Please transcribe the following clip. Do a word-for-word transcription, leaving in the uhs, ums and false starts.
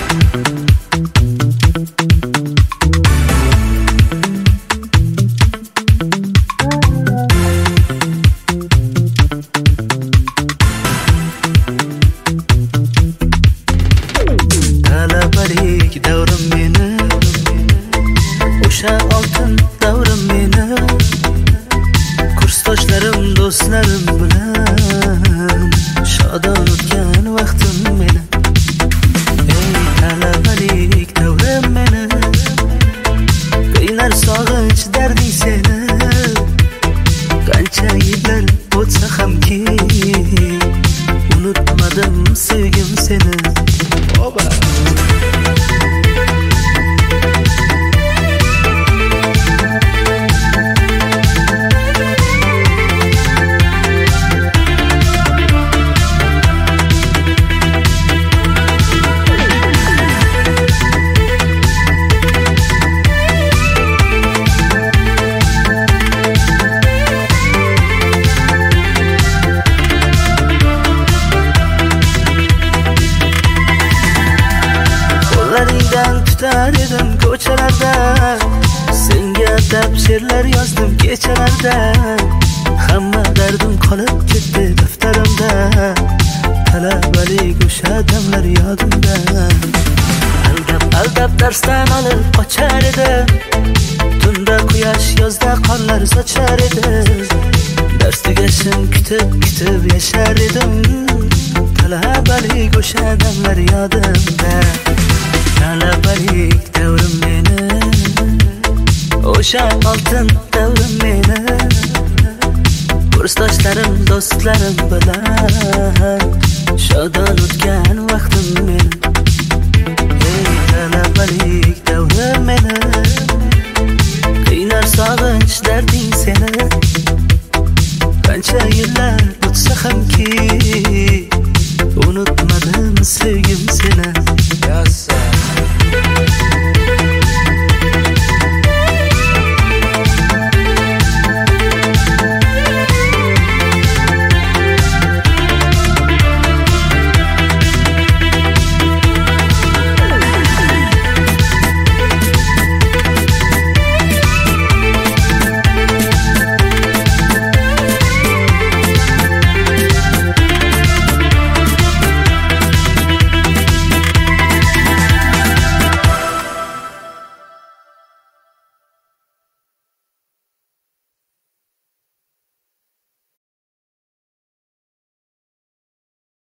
O'sha oltin davrim meni, kursdoshlarim, do'stlarim bilan shodon o'tgan vaqtim meni. Ey talabalik davrim meni, qiynar sog'inch darding seni. Qancha yillar o'tsa hamki unutmadim sevgim seni. Oba tutar edim ko'chalarda, senga deb she'rlar yozdim kechalarda. Hamma dardim qolib ketdi daftarimda, talabalik o'sha damlar yodimda. Aldab aldab darsdan olib qochar edim, tunda quyosh yozda qorlar sochar edi. Dars tugashin kutib kutib yashar edim, talabalik o'sha damlar yodimda. Talabalik davrim meni, o'sha oltin davrim meni, kursdoshlarim, do'stlarim bilan shodon o'tgan vaqtim meni. Ey talabalik davrim meni, qiynar sog'inch darding seni. Qancha yillar o'tsa hamki unutma